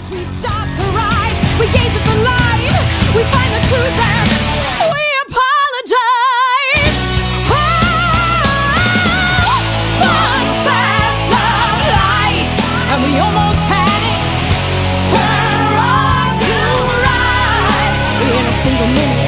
we start to rise, we gaze at the light, we find the truth and we apologize. One flash of light and we almost had it. Turn wrong to right in a single minute.